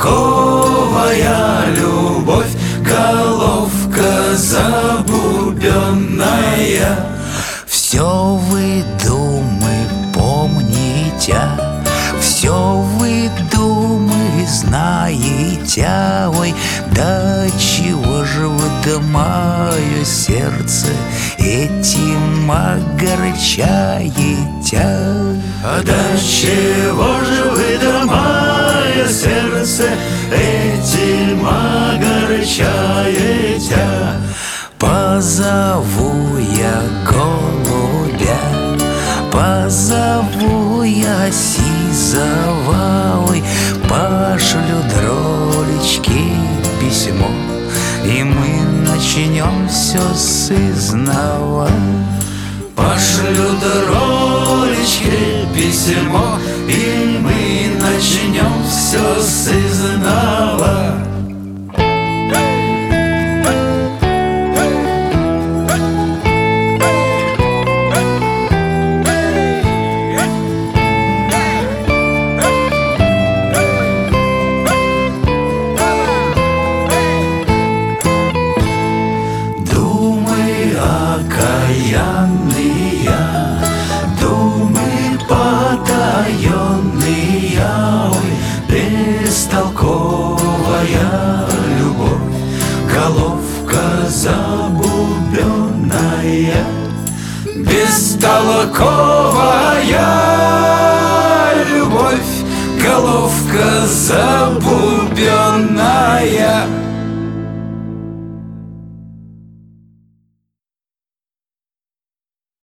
бестолковая любовь, головка забубенная. Все вы думы помните, все вы думы знаете. Ой, да чего же вы, да мое сердце, этим огорчаете? Да чего же вы, да мое сердце, этим огорчаете? Позову я голубя, позову я сизого, ой, пошлю дролечки письмо, и мы начнем все с изнова. Пошлю дролечки письмо, и мы начнем все с изнова. Окаянные думы потаенные, ой, бестолковая любовь, головка забубенная. Бестолковая любовь, головка забубенная.